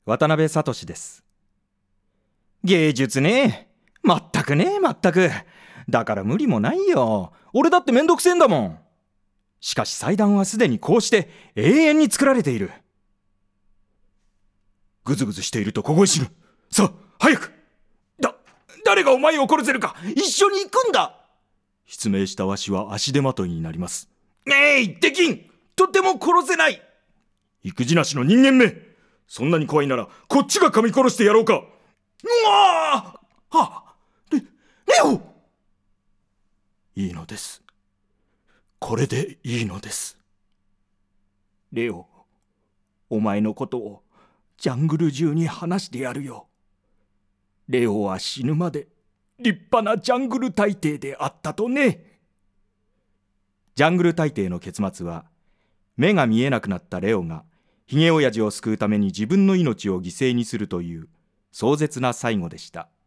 渡辺聡です。芸術ね。全くね、全く。だから無理もないよ。俺だってめんどくせえんだもん。しかし祭壇はすでにこうして永遠に作られている。ぐずぐずしていると凍え死ぬ。さあ、早く。誰がお前を殺せるか。一緒に行くんだ。失明したわしは足手まといになります。できん。とても殺せない。育児なしの人間め。そんなに怖いならこっちが噛み殺してやろうか。レオ。いいのです。これでいいのです。レオ、お前のことをジャングル中に話してやるよ。レオは死ぬまで立派なジャングル大帝であったとね。ジャングル大帝の結末は、目が見えなくなったレオがヒゲ親父を救うために自分の命を犠牲にするという壮絶な最後でした。